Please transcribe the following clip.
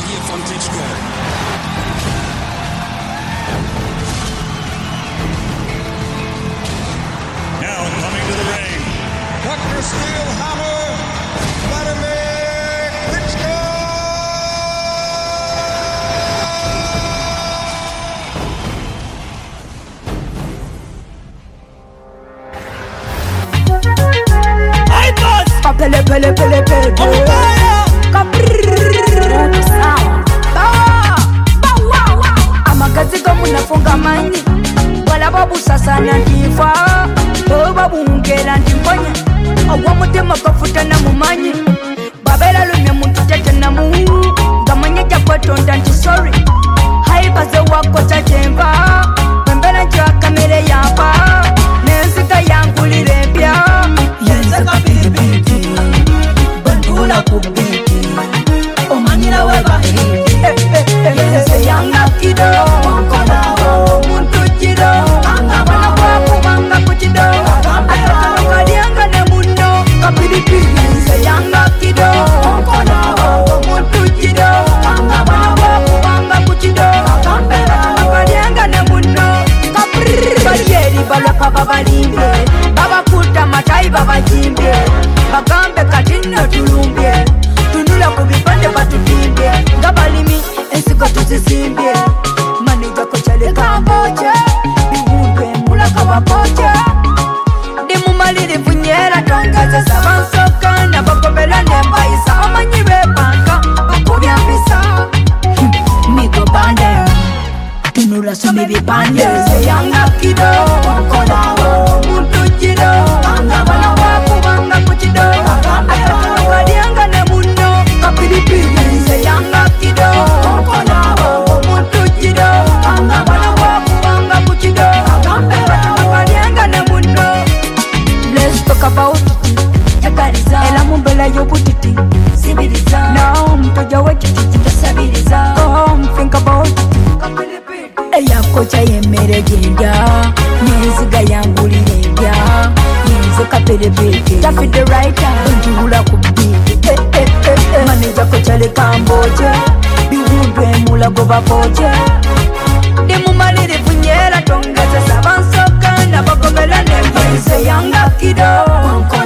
hier von Klitschko. Now coming to the ring, Dr. Steel Hammer, Vladimir Klitschko! I must Pele pele pele pele amagazi gamunafunga manyi wala babusasana ndifa babungera ndimbonya ogw'omutima gafutana mumanyi babera lumye muntu tetenamu ngamanya jakwetonda nti sorry haibaze wakota jemba bwembera nti akamere yampa nenziga yangulira empya yenzeka pilipiti bandula ku biti omanyira webahindi yenze yanga kido onkonaho muntu kido angabona kwakubanga ku kido akalianga ne muno kapilipili yenze yanga kido onkonaho muntu kido angabona kwakubanga ku kido akalianga ne muno kapilipili bariyeri balaka babalimbe babakuta matayi babajimbye bagambe katinno tulumbye tunula ku bipande batutimbye nga balimi ensigo tuzisimbye manija kokyaleka mboje biwundwe mulaka baboje ndi mumalirivu nyera tongezesa bansoka nabagobera nembayisa amanyi bebanka bakubya mpisa migo bande tunula somi bipande yanga kido okonaho muntu kido angabana wakubanga ku kido akalianga ne muno kapilipili se yanga kido okonaho muntu kido angabana wakubanga ku kido akalianga ne muno. Let's talk about yakariza ela mumbela yobutiti sibiriza now mtoja wekititi tasabiriza come think about eyakocha yemere gendya nyenziga yangulira endya yenze kapelebete tafide raita njihula ku biti maneja kokyaleka mboje biwundwe mulago baboje ndi mumalirivu nyera tongezesa bansoka nabagomera nembaise yanga kido